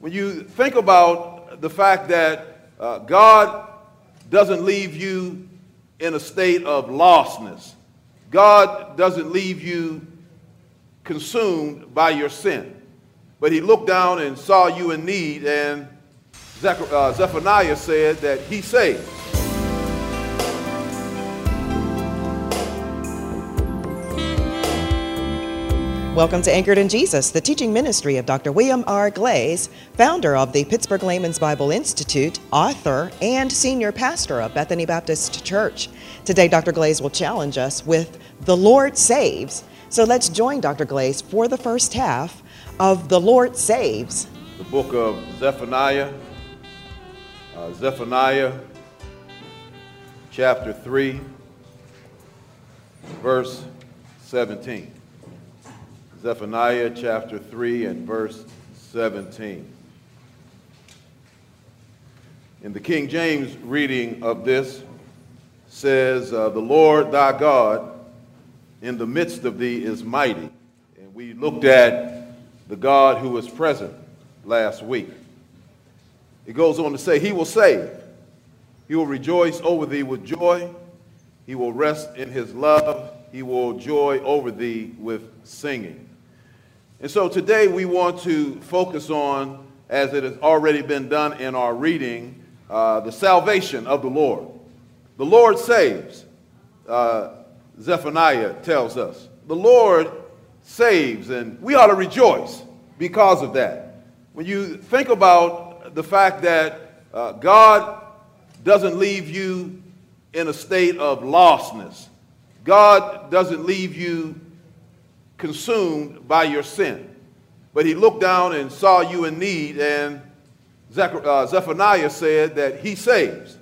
When you think about the fact that God doesn't leave you in a state of lostness, God doesn't leave you consumed by your sin, but he looked down and saw you in need, and Zephaniah said that he saves. Welcome to Anchored in Jesus, the teaching ministry of Dr. William R. Glaze, founder of the Pittsburgh Layman's Bible Institute, author, and senior pastor of Bethany Baptist Church. Today, Dr. Glaze will challenge us with The Lord Saves. So let's join Dr. Glaze for the first half of The Lord Saves. The book of Zephaniah, Zephaniah chapter 3, verse 17. Zephaniah chapter 3 and verse 17. In the King James reading of this says, the Lord thy God in the midst of thee is mighty. And we looked at the God who was present last week. It goes on to say, he will save. He will rejoice over thee with joy. He will rest in his love. He will joy over thee with singing. And so today we want to focus on, as it has already been done in our reading, the salvation of the Lord. The Lord saves, Zephaniah tells us. The Lord saves, and we ought to rejoice because of that. When you think about the fact that God doesn't leave you in a state of lostness, God doesn't leave you consumed by your sin, but he looked down and saw you in need, and Zephaniah said that he saves.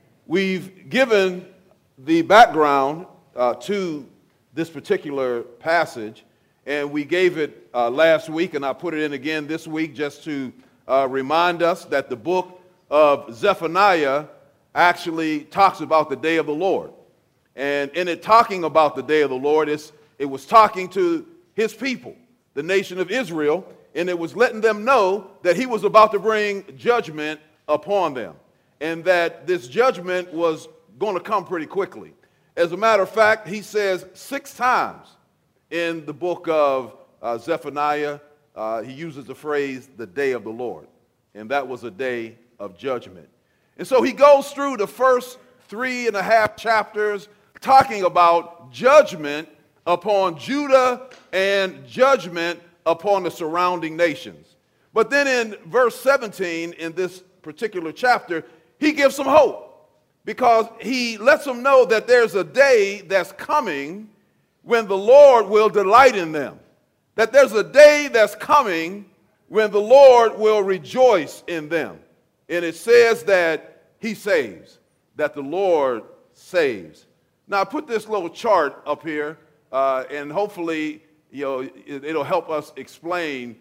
We've given the background to this particular passage, and we gave it last week, and I put it in again this week just to remind us that the book of Zephaniah actually talks about the day of the Lord. And in it talking about the day of the Lord, it was talking to his people, the nation of Israel, and it was letting them know that he was about to bring judgment upon them, and that this judgment was going to come pretty quickly. As a matter of fact, he says 6 times in the book of Zephaniah, he uses the phrase, the day of the Lord, and that was a day of judgment. And so he goes through the first 3.5 chapters talking about judgment upon Judah and judgment upon the surrounding nations. But then in verse 17 in this particular chapter, he gives some hope, because he lets them know that there's a day that's coming when the Lord will delight in them, that there's a day that's coming when the Lord will rejoice in them. And it says that he saves, that the Lord saves. Now I put this little chart up here, and hopefully, it'll help us explain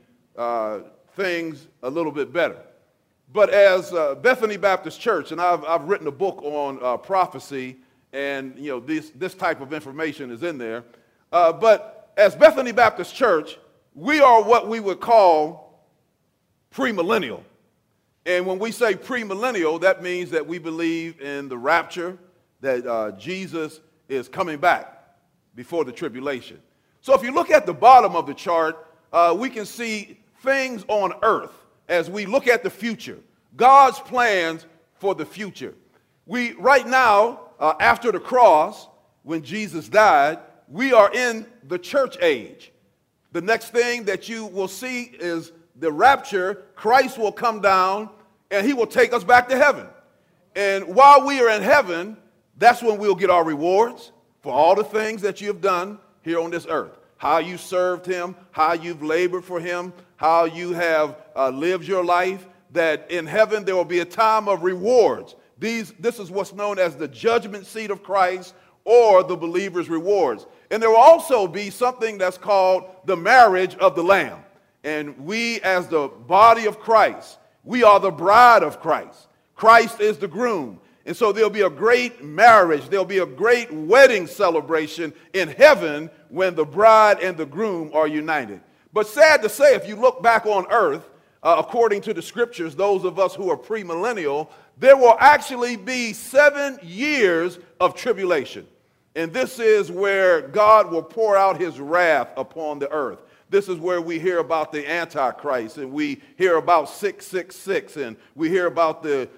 things a little bit better. But as Bethany Baptist Church, and I've written a book on prophecy, and this type of information is in there. But as Bethany Baptist Church, we are what we would call premillennial. And when we say premillennial, that means that we believe in the rapture, that Jesus is coming back before the tribulation. So if you look at the bottom of the chart, we can see things on earth as we look at the future, God's plans for the future. We, right now, after the cross, when Jesus died, we are in the church age. The next thing that you will see is the rapture. Christ will come down, and he will take us back to heaven. And while we are in heaven, that's when we'll get our rewards for all the things that you have done here on this earth. How you served him, how you've labored for him, how you have lived your life, that in heaven there will be a time of rewards. This is what's known as the judgment seat of Christ, or the believer's rewards. And there will also be something that's called the marriage of the Lamb. And we, as the body of Christ, we are the bride of Christ. Christ is the groom. And so there'll be a great marriage, there'll be a great wedding celebration in heaven when the bride and the groom are united. But sad to say, if you look back on earth, according to the scriptures, those of us who are premillennial, there will actually be 7 years of tribulation. And this is where God will pour out his wrath upon the earth. This is where we hear about the Antichrist, and we hear about 666, and we hear about the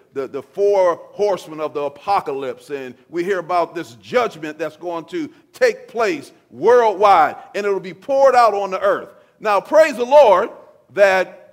4 horsemen of the apocalypse, and we hear about this judgment that's going to take place worldwide, and it'll be poured out on the earth. Now, praise the Lord that,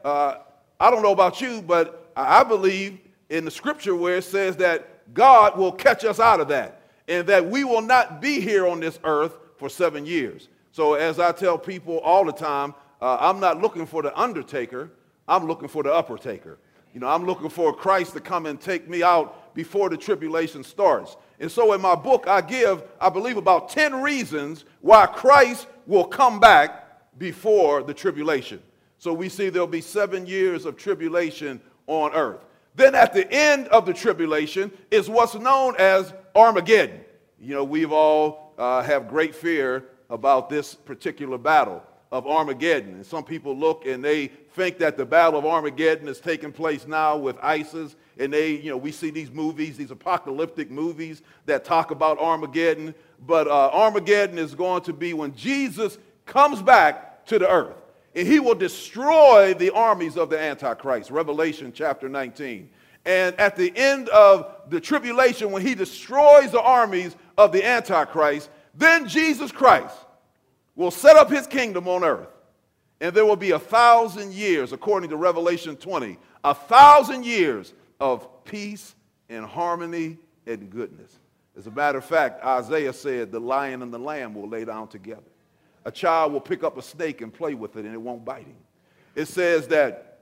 I don't know about you, but I believe in the scripture where it says that God will catch us out of that, and that we will not be here on this earth for 7 years. So as I tell people all the time, I'm not looking for the undertaker, I'm looking for the upper taker. You know, I'm looking for Christ to come and take me out before the tribulation starts. And so in my book, I give, I believe, about 10 reasons why Christ will come back before the tribulation. So we see there'll be 7 years of tribulation on earth. Then at the end of the tribulation is what's known as Armageddon. You know, we've all have great fear about this particular battle of Armageddon. And some people look and they think that the battle of Armageddon is taking place now with ISIS. And we see these movies, these apocalyptic movies that talk about Armageddon. But Armageddon is going to be when Jesus comes back to the earth. And he will destroy the armies of the Antichrist, Revelation chapter 19. And at the end of the tribulation, when he destroys the armies of the Antichrist, then Jesus Christ will set up his kingdom on earth. And there will be 1,000 years, according to Revelation 20, 1,000 years of peace and harmony and goodness. As a matter of fact, Isaiah said the lion and the lamb will lay down together. A child will pick up a snake and play with it and it won't bite him. It says that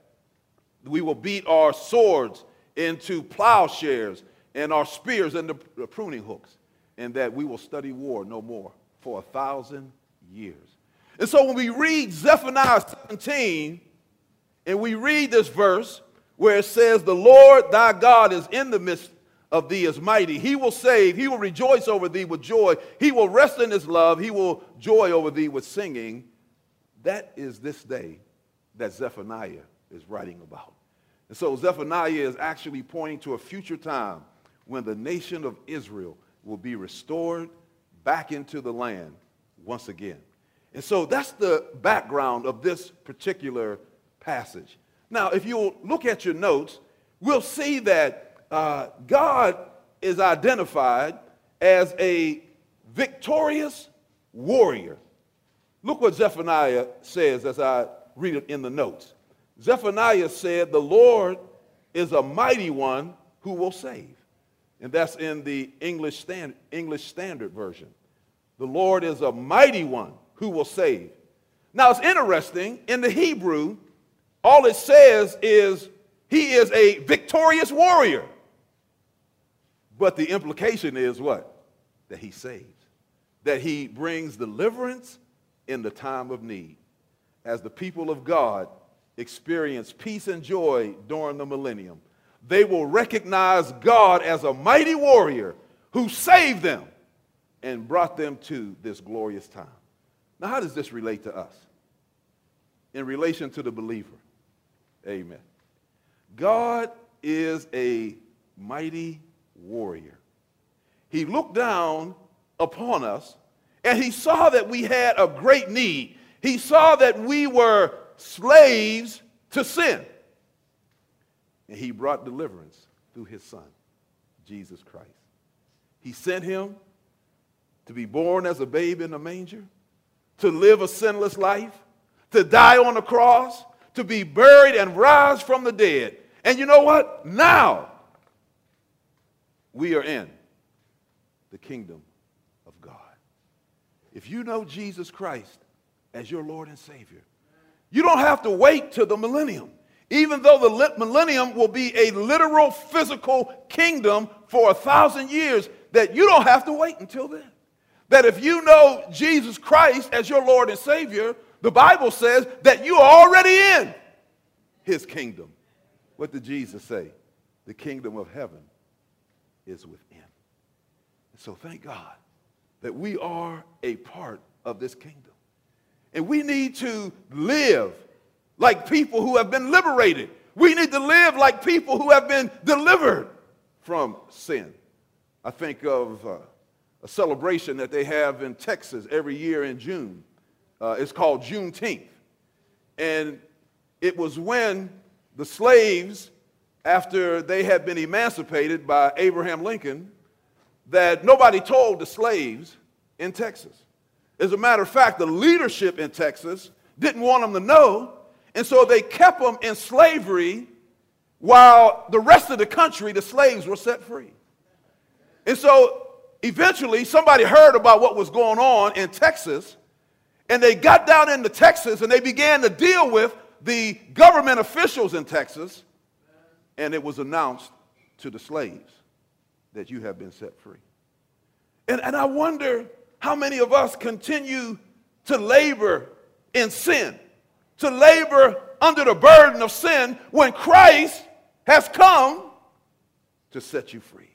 we will beat our swords into plowshares and our spears into pruning hooks, and that we will study war no more for 1,000 years. And so when we read Zephaniah 17, and we read this verse where it says, the Lord thy God is in the midst of thee is mighty. He will save, he will rejoice over thee with joy. He will rest in his love. He will joy over thee with singing. That is this day that Zephaniah is writing about. And so Zephaniah is actually pointing to a future time when the nation of Israel will be restored back into the land once again. And so that's the background of this particular passage. Now, if you'll look at your notes, we'll see that God is identified as a victorious warrior. Look what Zephaniah says as I read it in the notes. Zephaniah said, the Lord is a mighty one who will save. And that's in the English Standard Version. The Lord is a mighty one who will save. Now it's interesting, in the Hebrew, all it says is he is a victorious warrior. But the implication is what? That he saves. That he brings deliverance in the time of need. As the people of God experience peace and joy during the millennium, they will recognize God as a mighty warrior who saved them and brought them to this glorious time. Now, how does this relate to us? In relation to the believer, amen. God is a mighty warrior. He looked down upon us and he saw that we had a great need. He saw that we were slaves to sin. And he brought deliverance through his son, Jesus Christ. He sent him to be born as a babe in a manger, to live a sinless life, to die on the cross, to be buried and rise from the dead. And you know what? Now we are in the kingdom of God. If you know Jesus Christ as your Lord and Savior, you don't have to wait till the millennium. Even though the millennium will be a literal physical kingdom for 1,000 years, that you don't have to wait until then. That if you know Jesus Christ as your Lord and Savior, the Bible says that you are already in his kingdom. What did Jesus say? The kingdom of heaven is within. So thank God that we are a part of this kingdom. And we need to live like people who have been liberated. We need to live like people who have been delivered from sin. I think of a celebration that they have in Texas every year in June. It's called Juneteenth. And it was when the slaves, after they had been emancipated by Abraham Lincoln, that nobody told the slaves in Texas. As a matter of fact, the leadership in Texas didn't want them to know, and so they kept them in slavery while the rest of the country, the slaves, were set free. And so eventually somebody heard about what was going on in Texas, and they got down into Texas and they began to deal with the government officials in Texas, and it was announced to the slaves that you have been set free. And I wonder how many of us continue to labor in sin, to labor under the burden of sin when Christ has come to set you free.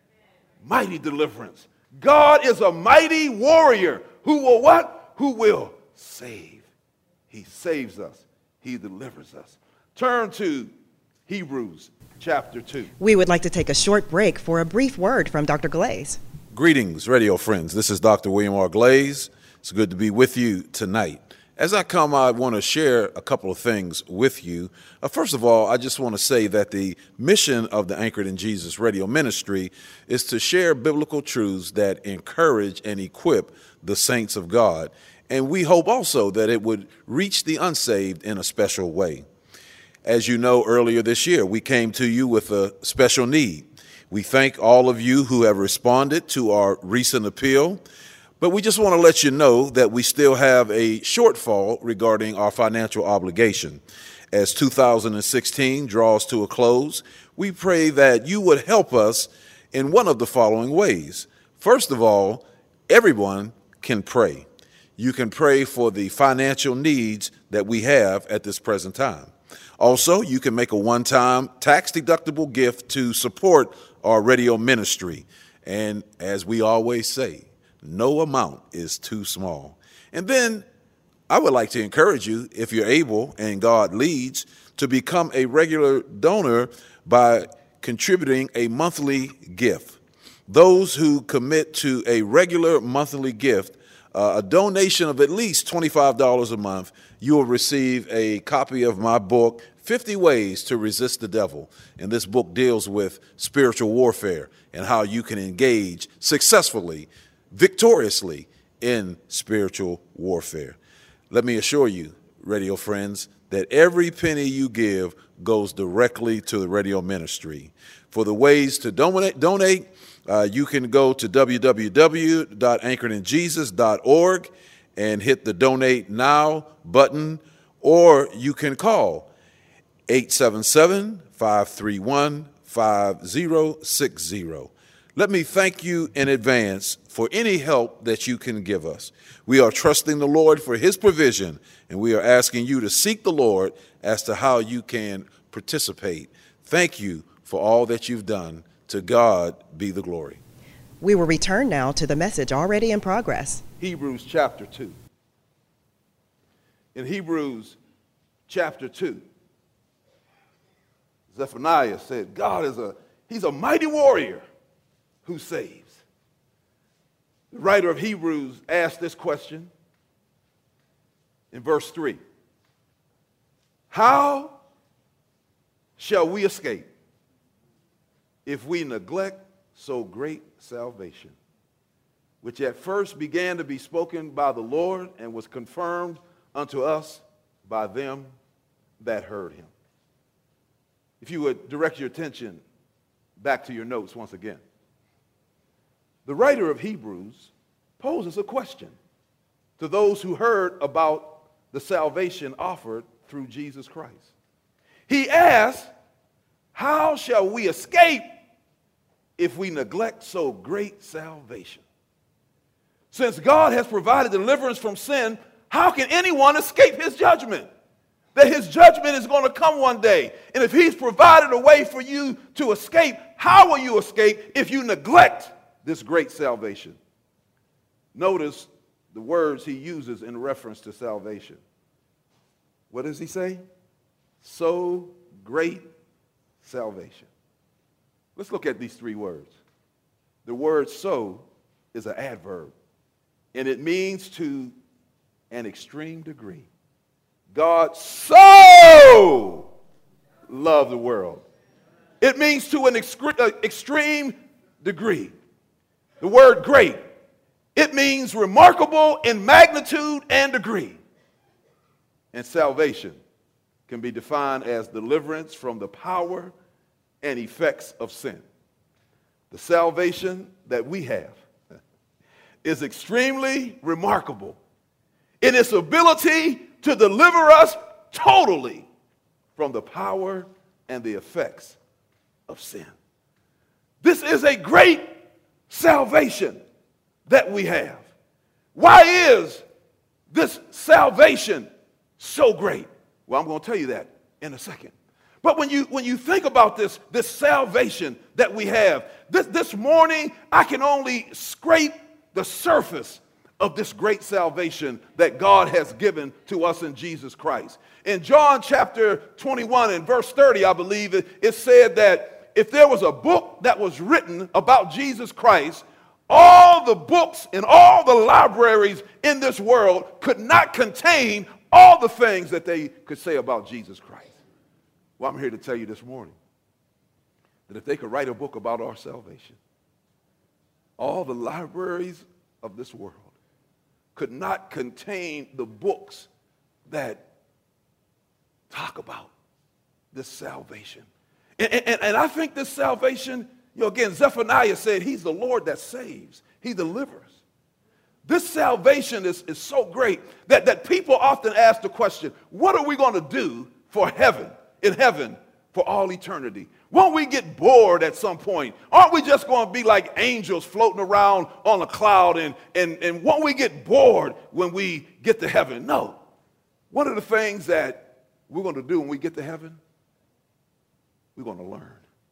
Mighty deliverance. God is a mighty warrior who will what? Who will save. He saves us. He delivers us. Turn to Hebrews chapter 2. We would like to take a short break for a brief word from Dr. Glaze. Greetings, radio friends. This is Dr. William R. Glaze. It's good to be with you tonight. As I come, I want to share a couple of things with you. First of all, I just want to say that the mission of the Anchored in Jesus radio ministry is to share biblical truths that encourage and equip the saints of God. And we hope also that it would reach the unsaved in a special way. As you know, earlier this year, we came to you with a special need. We thank all of you who have responded to our recent appeal. But we just want to let you know that we still have a shortfall regarding our financial obligation. As 2016 draws to a close, we pray that you would help us in one of the following ways. First of all, everyone can pray. You can pray for the financial needs that we have at this present time. Also, you can make a one-time tax-deductible gift to support our radio ministry. And as we always say, no amount is too small. And then I would like to encourage you, if you're able and God leads, to become a regular donor by contributing a monthly gift. Those who commit to a regular monthly gift, a donation of at least $25 a month, you will receive a copy of my book, 50 Ways to Resist the Devil. And this book deals with spiritual warfare and how you can engage successfully, victoriously in spiritual warfare. Let me assure you, radio friends, that every penny you give goes directly to the radio ministry. For the ways to donate, you can go to www.anchoredinjesus.org and hit the Donate Now button, or you can call 877-531-5060. Let me thank you in advance for any help that you can give us. We are trusting the Lord for his provision, and we are asking you to seek the Lord as to how you can participate. Thank you for all that you've done. To God be the glory. We will return now to the message already in progress. Hebrews chapter 2. In Hebrews chapter 2, Zephaniah said, God he's a mighty warrior who saves. The writer of Hebrews asked this question in verse 3. How shall we escape if we neglect so great salvation, which at first began to be spoken by the Lord and was confirmed unto us by them that heard him? If you would direct your attention back to your notes once again. The writer of Hebrews poses a question to those who heard about the salvation offered through Jesus Christ. He asks, how shall we escape if we neglect so great salvation? Since God has provided deliverance from sin, how can anyone escape his judgment? That his judgment is going to come one day. And if he's provided a way for you to escape, how will you escape if you neglect this great salvation? Notice the words he uses in reference to salvation. what does he say? So great salvation. Let's look at these three words. The word so is an adverb, and it means to an extreme degree. God so loved the world. It means to an extreme degree. The word great, it means remarkable in magnitude and degree. And salvation can be defined as deliverance from the power and effects of sin. The salvation that we have is extremely remarkable in its ability to deliver us totally from the power and the effects of sin. This is a great salvation that we have. Why is this salvation so great? Well, I'm going to tell you that in a second. But when you think about this salvation that we have, this morning I can only scrape the surface of this great salvation that God has given to us in Jesus Christ. In John chapter 21 and verse 30, I believe it said that if there was a book that was written about Jesus Christ, all the books and all the libraries in this world could not contain all the things that they could say about Jesus Christ. Well, I'm here to tell you this morning that if they could write a book about our salvation, all the libraries of this world could not contain the books that talk about this salvation. And I think this salvation, again, Zephaniah said he's the Lord that saves. He delivers. This salvation is so great that people often ask the question, what are we going to do for heaven, in heaven, for all eternity? Won't we get bored at some point? Aren't we just going to be like angels floating around on a cloud and won't we get bored when we get to heaven? No. One of the things that we're going to do when we get to heaven, we're going to learn.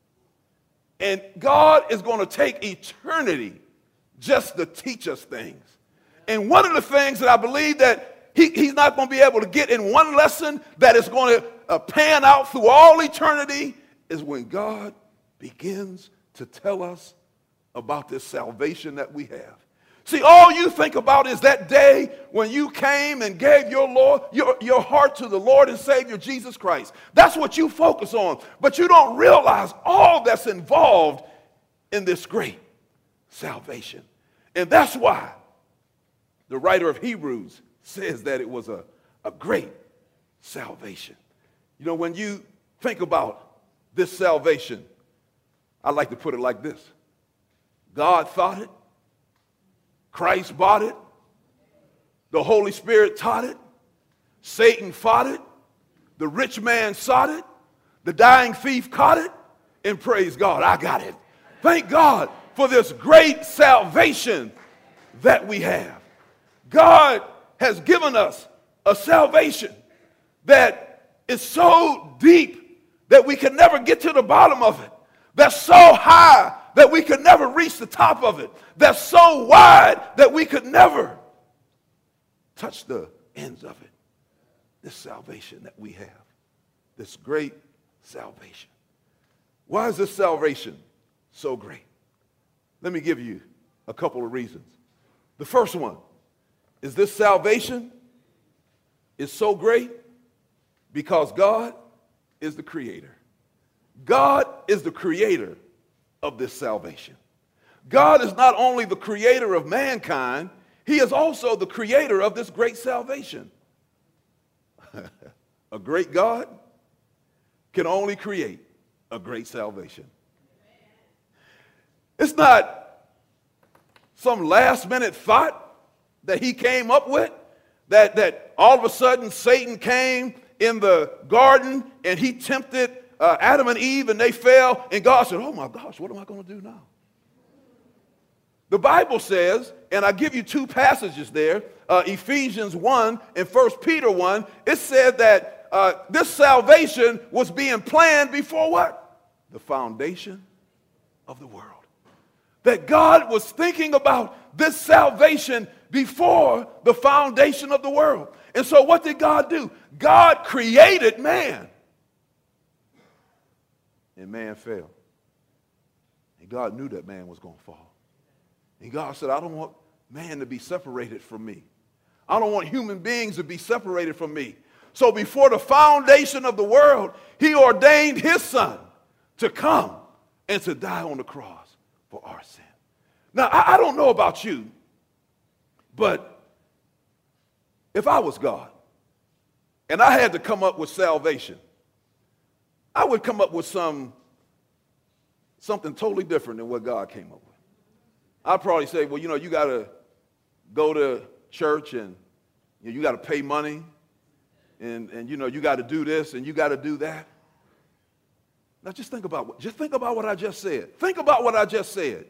And God is going to take eternity just to teach us things. And one of the things that I believe that he's not going to be able to get in one lesson that is going to pan out through all eternity is when God begins to tell us about this salvation that we have. See, all you think about is that day when you came and gave your heart to the Lord and Savior Jesus Christ. That's what you focus on. But you don't realize all that's involved in this great salvation. And that's why the writer of Hebrews says that it was a great salvation. You know, when you think about this salvation, I like to put it like this. God thought it. Christ bought it. The Holy Spirit taught it. Satan fought it. The rich man sought it. The dying thief caught it. And praise God, I got it. Thank God for this great salvation that we have. God has given us a salvation that is so deep that we can never get to the bottom of it. That's so high that we could never reach the top of it. That's so wide that we could never touch the ends of it. This salvation that we have, this great salvation. Why is this salvation so great? Let me give you a couple of reasons. The first one is this salvation is so great because God is the creator. God is the creator of this salvation. God is not only the creator of mankind, he is also the creator of this great salvation. A great God can only create a great salvation. It's not some last-minute thought that he came up with, that all of a sudden Satan came in the garden and he tempted Adam and Eve and they fell, and God said, oh my gosh, what am I going to do now? The Bible says, and I give you two passages there, Ephesians 1 and 1 Peter 1, it said that this salvation was being planned before what? The foundation of the world. That God was thinking about this salvation before the foundation of the world. And so what did God do? God created man. And man fell. And God knew that man was going to fall. And God said, I don't want man to be separated from me. I don't want human beings to be separated from me. So before the foundation of the world, he ordained his son to come and to die on the cross for our sin. Now, I don't know about you, but if I was God and I had to come up with salvation, I would come up with something totally different than what God came up with. I'd probably say, well, you got to go to church and you got to pay money and you got to do this and you got to do that. Now just think about what I just said. Think about what I just said.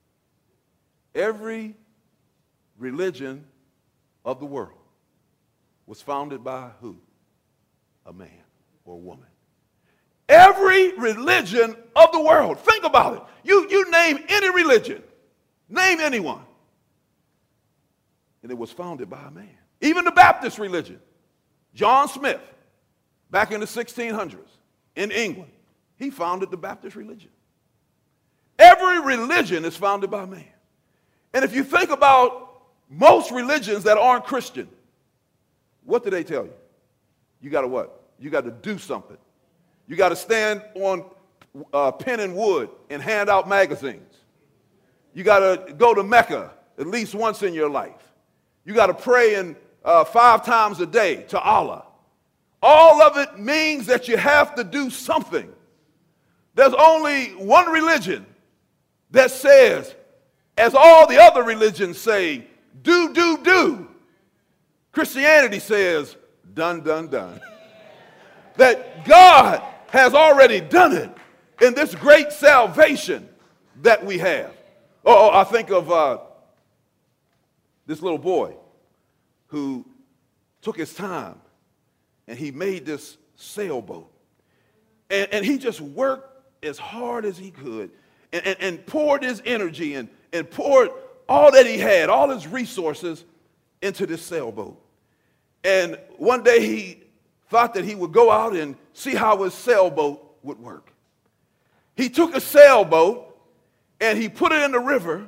Every religion of the world was founded by who? A man or a woman. Every religion of the world. Think about it. You name any religion. Name anyone. And it was founded by a man. Even the Baptist religion. John Smith, back in the 1600s in England, he founded the Baptist religion. Every religion is founded by man. And if you think about most religions that aren't Christian, what do they tell you? You got to what? You got to do something. You got to stand on pen and wood and hand out magazines. You got to go to Mecca at least once in your life. You got to pray 5 times a day to Allah. All of it means that you have to do something. There's only one religion that says, as all the other religions say, do. Christianity says, done. That God has already done it in this great salvation that we have. I think of this little boy who took his time and he made this sailboat. And he just worked as hard as he could and poured his energy and poured all that he had, all his resources into this sailboat. And one day he thought that he would go out and see how his sailboat would work. He took a sailboat and he put it in the river.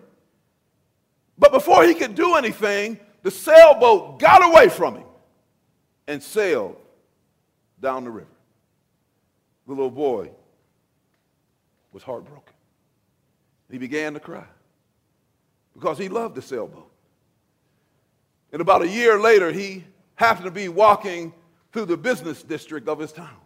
But before he could do anything, the sailboat got away from him and sailed down the river. The little boy was heartbroken. He began to cry because he loved the sailboat. And about a year later, he happened to be walking through the business district of his town.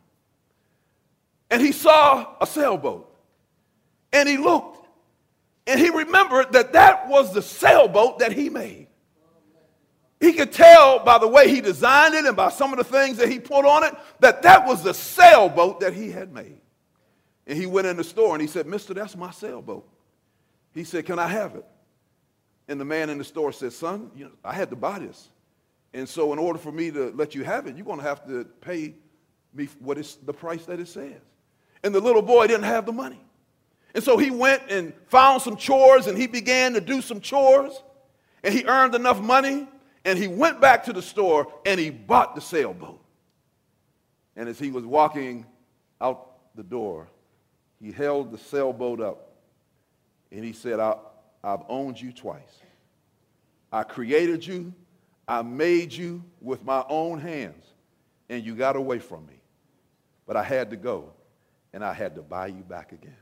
And he saw a sailboat. And he looked. And he remembered that was the sailboat that he made. He could tell by the way he designed it and by some of the things that he put on it that was the sailboat that he had made. And he went in the store and he said, "Mister, that's my sailboat." He said, "Can I have it?" And the man in the store said, "Son, I had to buy this. And so in order for me to let you have it, you're going to have to pay me what is the price that it says." And the little boy didn't have the money. And so he went and found some chores and he began to do some chores. And he earned enough money and he went back to the store and he bought the sailboat. And as he was walking out the door, he held the sailboat up and he said, I've owned you twice. I created you. I made you with my own hands, and you got away from me. But I had to go, and I had to buy you back again.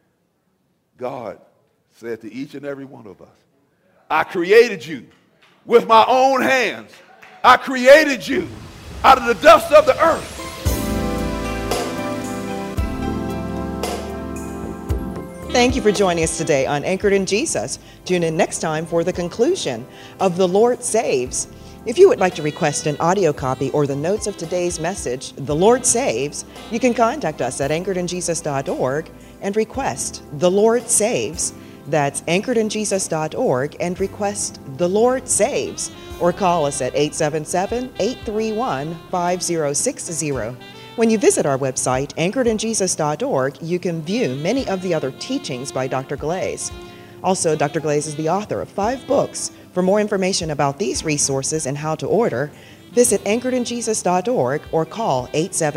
God said to each and every one of us, I created you with my own hands. I created you out of the dust of the earth. Thank you for joining us today on Anchored in Jesus. Tune in next time for the conclusion of The Lord Saves. If you would like to request an audio copy or the notes of today's message, The Lord Saves, you can contact us at anchoredinjesus.org and request The Lord Saves. That's anchoredinjesus.org and request The Lord Saves, or call us at 877-831-5060. When you visit our website, anchoredinjesus.org, you can view many of the other teachings by Dr. Glaze. Also, Dr. Glaze is the author of 5 books. For more information about these resources and how to order, Visit anchoredinjesus.org or call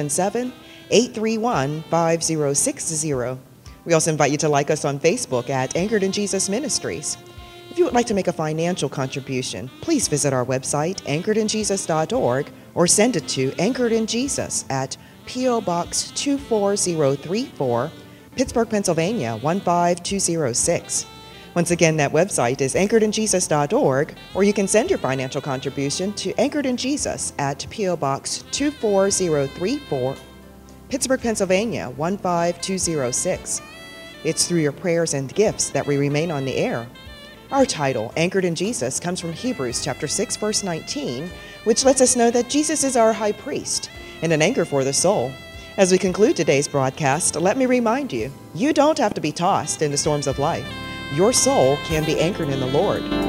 877-831-5060. We also invite you to like us on Facebook at Anchored in Jesus Ministries. If you would like to make a financial contribution, please visit our website, anchoredinjesus.org, or send it to Anchored in Jesus at P.O. Box 24034, Pittsburgh, Pennsylvania 15206. Once again, that website is anchoredinjesus.org, or you can send your financial contribution to Anchored in Jesus at P.O. Box 24034, Pittsburgh, Pennsylvania 15206. It's through your prayers and gifts that we remain on the air. Our title, Anchored in Jesus, comes from Hebrews chapter 6, verse 19, which lets us know that Jesus is our high priest and an anchor for the soul. As we conclude today's broadcast, let me remind you, you don't have to be tossed in the storms of life. Your soul can be anchored in the Lord.